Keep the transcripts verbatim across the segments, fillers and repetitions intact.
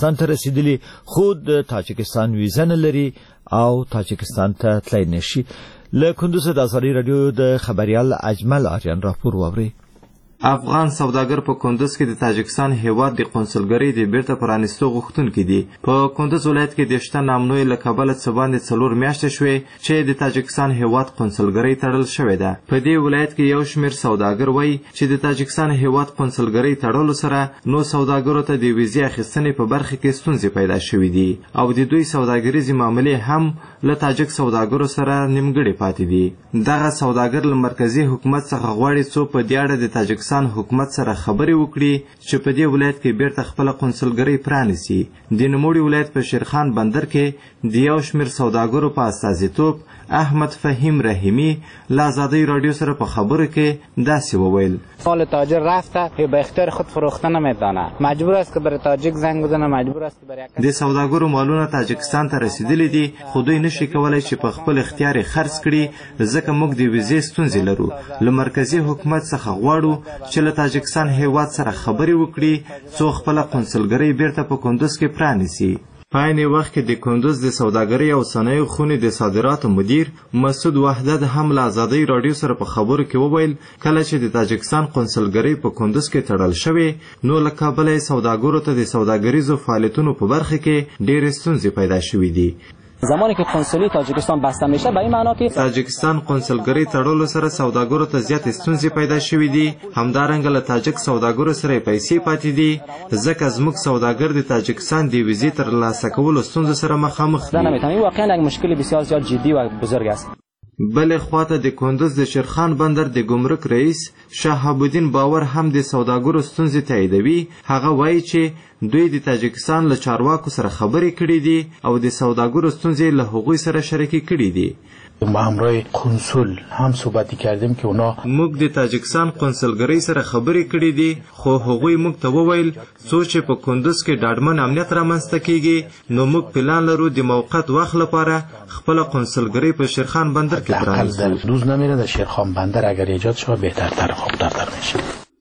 تاجکستان ته رسیدلی خو د تاجکستان ویزه نه لري او تاجکستان ته تللی نشي. له کندوز د ازادي رادیو د خبريال اجمل آریان راپور واوري. افغان سوداګر په کندوز کې د تاجکستان هیواد د قونسلګرۍ د بیرته پرانیستو غوښتونکي دي. په کندوز ولایت کې د شته نامنوي له کبله څه باندې څلور میاشتې شوې چې د تاجکستان هیواد قونسلګرۍ تړل شوې ده. په دې ولایت کې یو شمېر سوداګر وایي چې د تاجکستان هیواد قونسلګرۍ تړلو سره نو سوداګرو ته د ویزې اخیستنې په برخه کې ستونزې پیدا شوې دي او د دوی سوداګریزې معاملې هم له تاجک سوداګرو سره نیمګړې پاتې دي. دغه سوداګر له مرکزي حکومت څخه غواړي څو په دې اړه د تاجکستان حکومت سره خبرې وکړي چې په دې ولایت کې بیرته خپله قونسلګرۍ پرانیسي. د نوموړي ولایت په شیرخان بندر کې د یو شمېر سوداګرو په استازیتوب احمد فهیم رحیمی له ازادۍ رادیو سره په خبرو کې داسې وویل: مال تاجر رفته به اختیار خود فروخته نمیتونه، مجبور است که برای تاجک زنگ بزنه، مجبور است که برای د سوداګرو مالونه تاجکستان ته رسیدلي دي خو دوی نشي کولای چې په خپل اختیار خرڅ کړي ځکه موږ د ویزې ستونزې لرو. له مرکزي حکومت څخه غواړو چې له تاجکستان هیواد سره خبرې وکړي څو خپله قونسلګرۍ بیرته په کندوز کې پرانیسي. په عین وخت کې د کندوز د سوداګرۍ او صنایعو خونې د صادراتو مدیر مسعود وحدت هم له ازادۍ رادیو سره په خبرو کې وویل کله چې د تاجکستان قونسلګرۍ په کندوز کې تړل شوې نو له کابله سوداګرو ته د سوداګریزو فعالیتونو په برخه کې ډېرې ستونزې پیدا شوې دي. زمانی که قنصلی تاجیکستان بسته میشه به این معنا که تاجیکستان قونسلګرۍ تړلو سره سوداګرو ته زیات ستونزې پیدا شوې دي. همدارنګه له تاجک سوداګرو سره پیسې پاتې دي ځکه زموږ سوداګر د تاجکستان د ویزې ترلاسه کولو ستونزو سره مخامخ دي. واقعا یک مشکل بسیار زیاد جدی و بزرگ است. بل خواته د کندوز د شیرخان بندر د ګمرک رئیس شهاب الدین باور هم د سوداګرو ستونزې تاییدوي. هغه وایي چې دوی د تاجکستان له چارواکو سره خبرې کړې دي او د سوداګرو ستونزې له هغوی سره شریکې کړې دي. با همراه کنسول هم صحبتی کردیم که اونا موږ د تاجکستان قونسلګرۍ سره خبرې کړې دي خو هغوی موږ ته وویل څو چې په کندوز کې ډاډمن امنیت رامنځته کیږي نو موږ پلان لرو د موقت وخت لپاره خپل قونسلګرۍ په شیرخان بندر کې پرانیزو. روز نمیره در شیرخان بندر اگر ایجاد شود بهترتر خوبترتر میشه.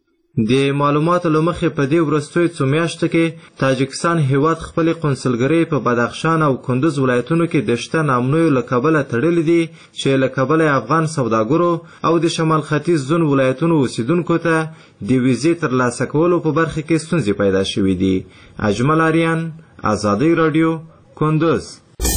د معلوماتو له مخې په دې وروستیو څو میاشتو کې تاجکستان هیواد خپلې قونسلګرۍ په بدخشان او کندوز ولایتونو کې د شته نامنویو له کبله تړلې دي چې له کبله افغان سوداګرو او د شمال ختیځ زون ولایتونو اوسیدونکو ته د ویزې ترلاسه کولو په برخه کې ستونزې پیدا شوې دي. اجمل آریان، ازادۍ رادیو، کندوز.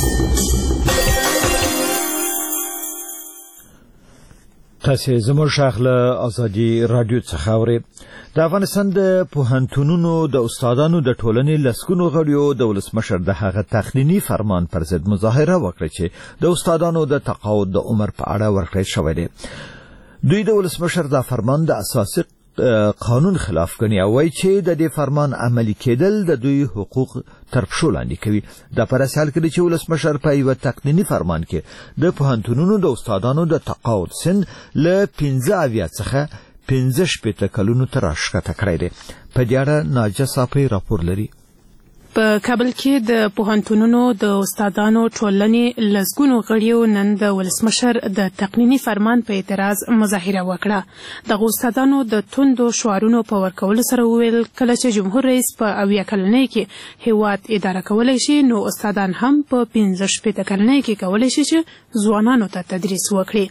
تاسې زموږ شاخ له ازادي رادیو څخه اورئ. د افغانستان د پوهنتونونو د استادانو د ټولنې لسګونو غړیو د ولسمشر د هغه تخنینی فرمان پر ضد مظاهره وکړه چې د استادانو د تقاعد د عمر په اړه ورکړل شوی دی. دوی د ولسمشر د فرمان د اساسي قانون خلاف ګڼي او وایي چې د دې فرمان عملي کېدل د دوی حقوق تر پښو لاندې کوي. دا په داسې حال کې چې ولسمشر په یوه تقنیني فرمان کې د پوهنتونونو د استادانو د تقاعد سن له پنځه اویا څخه پنځه شپېته کلونو ته راښکته کړی دی. په دې اړه ناجیه صافی راپور لري. په کابل کې د پوهنتونونو د استادانو ټولنې لسګونو غړیو نن د ولسمشر د تقنیني فرمان په اعتراض مظاهره وکړه. دغه استادانو د توندو شعارونو په ورکولو سره وویل کله چې جمهور رئیس په اویا کلنۍ کې هیواد اداره کولی شي نو استادان هم په پنځه شپېته کلنۍ کې کولی شي چې ځوانانو ته تدریس وکړي.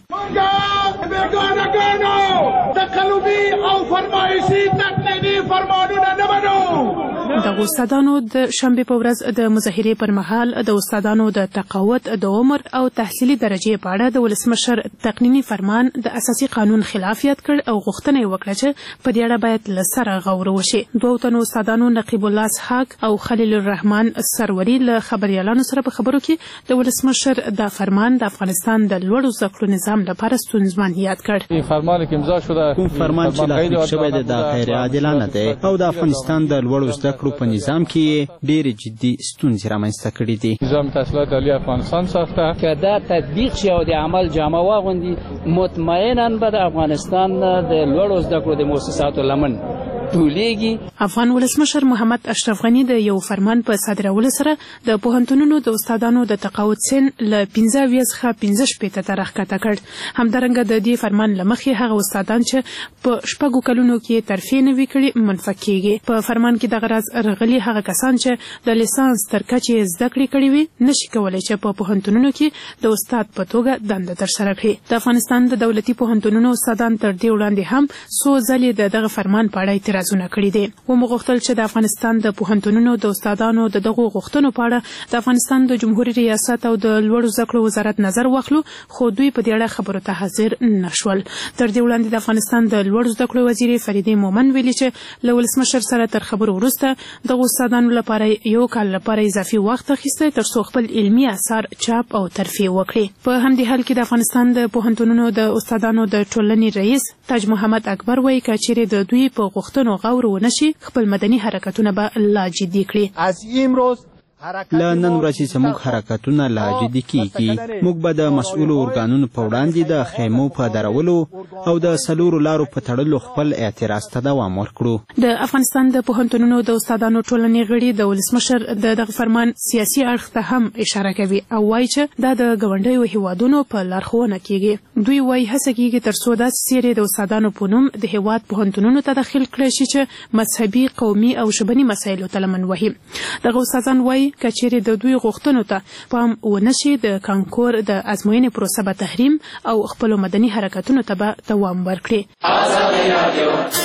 دغه استادانو د شنبه په ورځ د مظاهرې پر مهال د استادانو د تقاعد د عمر او تحصیلي درجې په اړه د ولسمشر تقنیني فرمان د اساسي قانون خلاف یاد کړ او غوښتنه یې وکړه چې په دې اړه باید له سره غور وشي. دوه تنو استادانو نقیب الله اسحاق او خلیل الرحمن سروري له خبريالانو سره په خبرو کې د ولسمشر د فرمان د افغانستان د لوړو زده کړو نظام لپاره ستونزمن یاد کړ. این فرمان که امضا شده کوم فرمان چې لاسلیک شوی دی د غیر عادلانه دی او د افغانستان د لوړو زده کړو په نظام کې ډېر جدي ستونزې رامنځته کړي دي. نظام تحصیلات عالی افغانستان ساخته که دا تطبیق شي او د عمل جامه واغوندي مطمئنا به د افغانستان د لوړو زده کړو د مؤسساتو لمن ټولېږي. افغان ولسمشر محمد اشرف غني د یو فرمان په صادرولو سره د پوهنتونونو د استادانو د تقاعد سن له پنځه اویا څخه پنځه شپېته ته راښکته کړ. همدارنګه د دې فرمان له مخې هغه استادان چې په شپږو کلونو کې ترفیع نه وي کړې منفک کېږي. په فرمان کې دغه راز رغلي هغه کسان چې د لیسانس تر کچې زده کړې کړې وي نشي کولی چې په پوهنتونونو کې د استاد په توګه دنده ترسره کړي. د افغانستان د دولتي پوهنتونونو استادان تر دې وړاندې هم څو ځلې د دغه فرمان په اړه اعتراضونه کړي دي. ومو غوښتل چې د افغانستان د پوهنتونونو د استادانو د دغو غوښتنو په اړه د افغانستان د جمهوریت ریاست او د لوړو زده کړو وزارت نظر واخلو، خو دوی په دې اړه خبرو ته حاضر نشول. تر دې وړاندې د افغانستان د لوړو زده کړو وزیر فریدې مومن ویلي چې له ولسمشر سره تر خبرو وروسته دغو استادانو لپاره یو کال لپاره اضافي وخت اخیستی تر څو خپل علمي اثار چاپ او ترفیع وکړي. په همدې حال کې د افغانستان د پوهنتونونو د استادانو د ټولنې رئیس تاج محمد اکبر وایي که چیرې د دوی په غوښتنو غور ونه شي خپل مدني حرکتونه به لا جدي کړي. از امروز له نن ورځې زموږ حرکتونه لا جدي کیږي. موږ به د مسؤلو ارګانونو په وړاندې د خیمو په درولو او د څلورو لارو په تړلو خپل اعتراض ته دوام ورکړو. د افغانستان د پوهنتونونو د استادانو ټولنې غړي د ولسمشر د دغه فرمان سیاسي اړخ ته هم اشاره کوي او وایي چې دا د ګاونډیو هیوادونو په لارښوونه کیږي. دوی وایي هڅه کیږي تر څو داسې څیرې د استادانو په نوم د هیواد پوهنتونونو ته داخل کړی شي چې مذهبي، قومي او ژبني مسایلو ته لمن وهي. دغه استادان وایي که چیرې د دوی غوښتنو ته پام ونه شي د کانکور د ازموینې پروسه به تحریم او خپلو مدني حرکتونو ته به دوام ورکړي.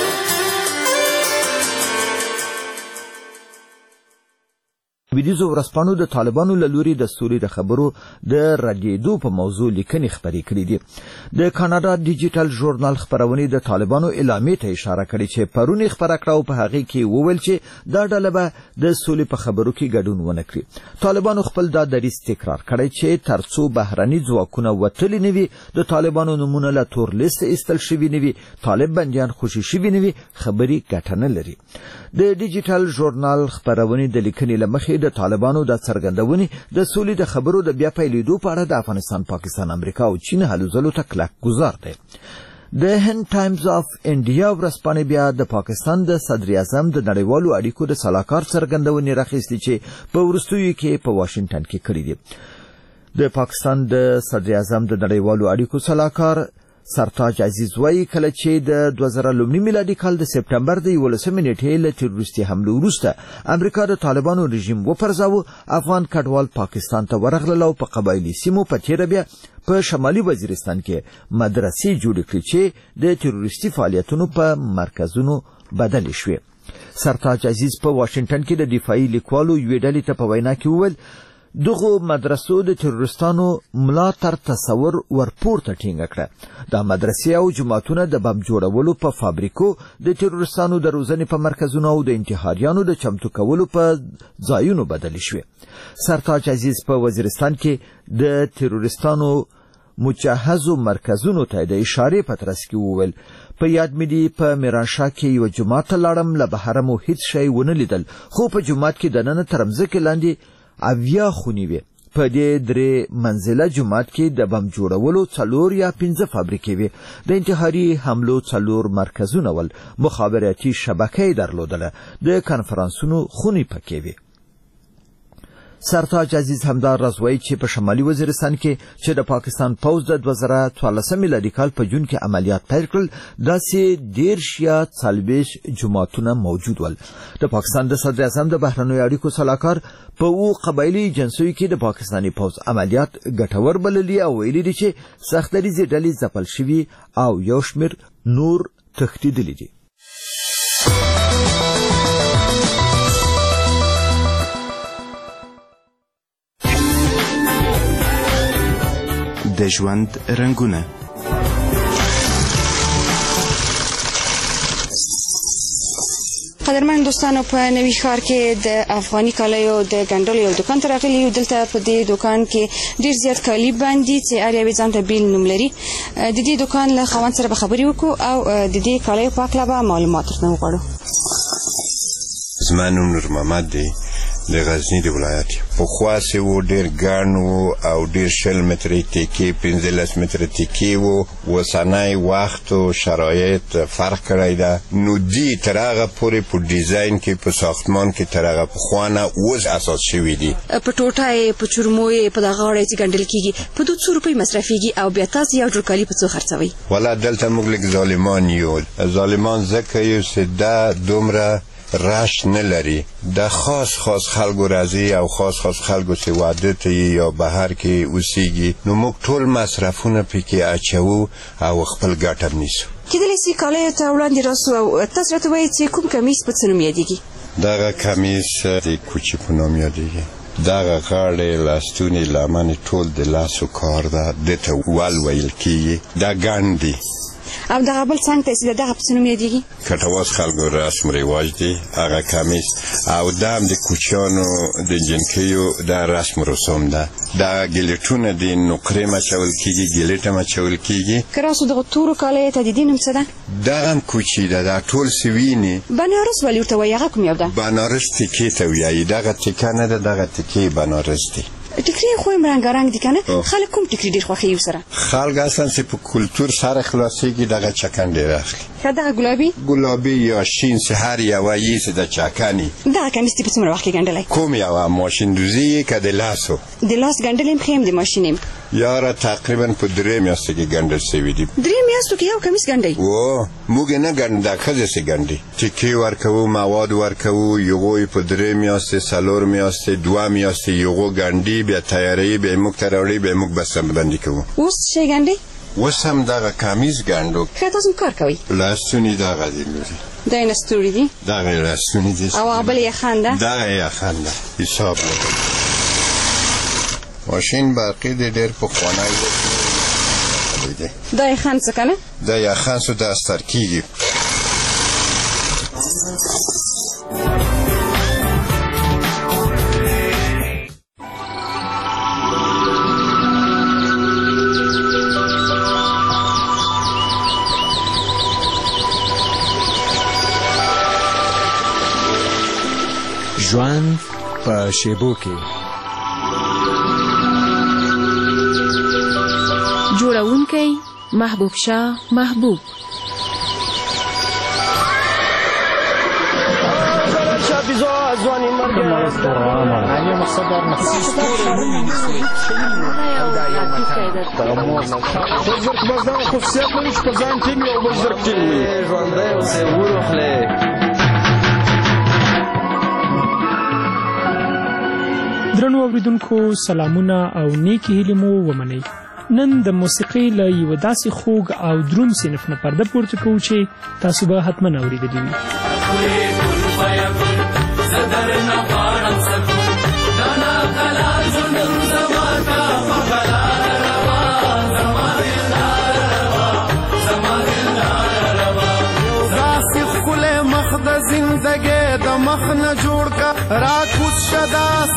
ویډیوز ورسپانو د طالبانو له لوري د سولې د خبرو د ردېدو په موضوع لیکنې خپرې کړې دي. د کاناډا ډیجیټل ژورنال خپرونې د طالبانو اعلامیې ته اشاره کړې چې پرون یې خپره کړه او په هغې کې وویل چې دا ډله به د سولې په خبرو کې ګډون ونه کړي. طالبانو خپل دا دریځ تکرار کړی چې تر څو بهرني ځواکونه وتلي نه وي، د طالبانو نومونه له تور لیست ایستل شوي نه وي، طالب بندیان خوشي شوي نه وي، خبرې ګټه نه لري. د ډیجیټل ژورنال خپرونې د لیکنې له مخې د طالبانو د څرګندونې د سولې د خبرو د بیا پیلېدو په اړه د افغانستان، پاکستان، امریکا او چین هلو ځلو ته کلک ګزار دی. د هند ټایمز اف انډیا ورځپاڼې بیا د پاکستان د صدر اعظم د نړیوالو اړیکو د سلاکار څرګندونې راخیستې چې په وروستیو کې په واشنګټن کې کړې دي. د پاکستان د صدر اعظم د نړیوالو اړیکو سلاکار سرتاج عزیز وایي کله چې د دوه زره لومړي میلادي کال د سپټمبر د یولسمې نیټې له تروریستي حملو وروسته امریکا د طالبانو رژیم وپرځاوه، افغان کډوال پاکستان ته ورغلل او په قبایلي سیمو په تیره بیا په شمالي وزیرستان کې مدرسې جوړې کړې چې د تروریستي فعالیتونو په مرکزونو بدلې شوې. سرتاج عزیز په واشنګټن کې د دفاعي لیکوالو یوې ډلې ته په وینا کې وویل دغو مدرسو د تروریستانو ملا تر تصور ورپورته ټینګه کړه. دا مدرسې او جماعتونه د بم جوړولو په فابریکو، د تروریستانو د روزنې په مرکزونو او د انتحاریانو د چمتو کولو په ځایونو بدلې شوې. سرتاج عزیز په وزیرستان کې د تروریستانو مجهزو مرکزونو ته د اشارې په ترڅ کې وویل په یاد مې دي په میرانشاه کې یو جومات ته لاړم، له بهره مو هیڅ شی ونه لیدل، خو په جومات کې دننه تر مځکې لاندې اویا خونې وې. په دې درې منزله جومات کې د بم جوړولو څلور یا پنځه فابریکې وې. د انتحاري حملو څلور مرکزونه ول، مخابراتي شبکه یې درلودله، د کنفرانسونو خونې پکې وې. سرتاج عزیز همدار راز وایي چې په شمالي وزیرستان کې چې د پاکستان پوځ د دوه زره څوارلسم میلادي کال په جون کې عملیات پیل کړل، داسې دېرش یا څلوېښت جوماتونه موجود ول. د پاکستان د صدر اعظم د بهرنیو اړیکو سلاکار په اوو قبایلي جنسیو کې د پاکستاني پوځ عملیات ګټور بللي او ویلي دي چې سختدریځې ډلې ځپل شوي او یو شمېر نور تښتېدلي دي. د ژوند رنګونه قدرمن دوستانو، په نوي ښار کې د افغاني کالیو د ګنډلو یو دوکان ته راغلي یو. دلته په دې دوکان کې ډېر زیات کالي باندې چې هر یو یې ځان ته بیل نوم لري. د دې دوکان له خاوند سره به خبرې وکړو او د دې کالیو په هکله به معلومات ورته وغواړو. زما نوم نور محمد دی. د غزنی د ولایت په خاصه و ډیر ګڼ وو او ډیر شل متره تکي پنځلس متره تکي وو وسنای وخت او شرایط فرق کړی دا نو دی ترغه پورې په ډیزاین کې په ساختمان کې ترغه په خوانه اوس اساس شوی دی په ټوټای په چورموي په دغه غړې چې ګندل کیږي په دوه څو روپۍ مصرفيږي او بیا تاسو یو جوړ کالی په څو خرڅوي ولا دلته موږ لږ ظالمان یو ظالمان ځکه یو سده دومره راش نه لري د خاص خاص خلکو راځي او خاص خاص خلکو چې واده ته یا بهر کې اوسېږي نو موږ ټول مصرفونه پکې اچو او خپل ګټه نیسو کله چې کالی ته وړاندې راسو او تاسو راته وایي چې کوم کمیس په څه نوم یادېږي دغه کمیس د کوچي په نوم یادېږي دغه غاړې لاستونی لمن ټول د لاسو کار ده دته ول ویل کیږي دا ګاندي او دغه بل څنګه چې دغه په نوم یادېږي کټواز خلکو رسم رواج دی هغه کمیس او دام د کوچانو د جنکیو د رسم رسوم ده دا ګلیټونه د نقرې مچول کیږي ګلیټه مچول کیږي کراسو دغه تورو کالی ته د دینم څه ده دغه کوچی ده دا ټول سوینی بنارس ولی ورته وایي هغه کوم یو ده بنارس تکي ته وایي دغه تکه نه ده دغه تکي بنارس دی ټیکری خو هم رنگارنګ دي کنه خلک کوم ټیکری ډیر خوښي وسره خلک اصلا چې په کلچر سره خلاصيږي دغه چکن ډیر اخلي کدا ګلابي ګلابي یا شین سحر یا وایي چې د چکاني دا کنيستي په څومره وخت کې ګندلای کوم یو ماشین دوزی کې د لاسو د لاس ګندلم خیم د ماشینم یاره تقریبا په درې میاشتې کې ګندل شوی دی درې میاشتو کې یو کمیس ګندای او موږ نه ګندا خزه سي ګندي ټکی ورکو مواد ورکو یو په درې میاشتې سالور میاشتې دوه میاشتې یو ګندي بیا تیاری به موږ تراوړي به موږ بسم باندې کوو اوس شي ګندي وسم دغه کمیز ګندو که تاسو کار کوي لاسونی دغه دی دا نه ستوري دي دغه لاسونی دي او بل یې خانده دغه یې خانده حساب ماشین برقی د ډیر په خوانای دی دا یې خان څه کنه دا یې خان سو د استر کیږي ژوند په شیبو کې جوړونکی محبوب شاه محبوب درنو اوریدونکو سلامونه او نیکی هیلې مو ومنئ. نن د موسیقۍ له یو داسې خوږ او دروند صنف نه پرده پورته کوو چې تاسو به حتما اورېدلی وي. زندگی د مخ نه جوړ کا را کوڅ شدا